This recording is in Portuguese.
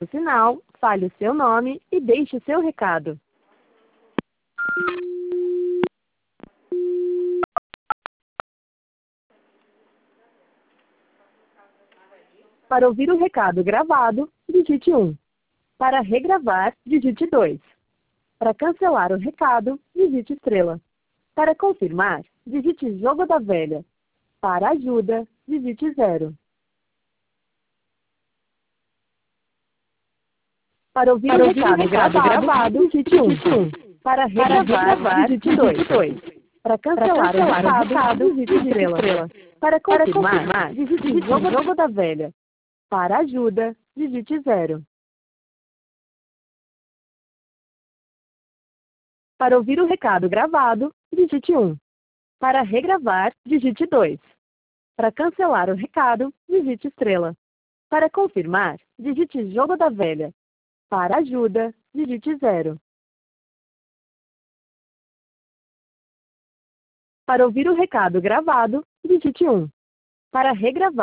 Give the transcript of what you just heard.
No final, fale o seu nome e deixe o seu recado. Para ouvir o recado gravado, digite 1. Para regravar, digite 2. Para cancelar o recado, digite estrela. Para confirmar, digite jogo da velha. Para ajuda, digite 0. Para ouvir o recado gravado, digite 1. Para regravar, digite 2. Para cancelar o recado, digite estrela. Para confirmar, digite jogo da velha. Para ajuda, digite 0. Para ouvir o recado gravado, digite 1. Para regravar, digite 2. Para cancelar o recado, digite estrela. Para confirmar, digite jogo da velha. Para ajuda, digite 0. Para ouvir o recado gravado, digite 1. Para regravar,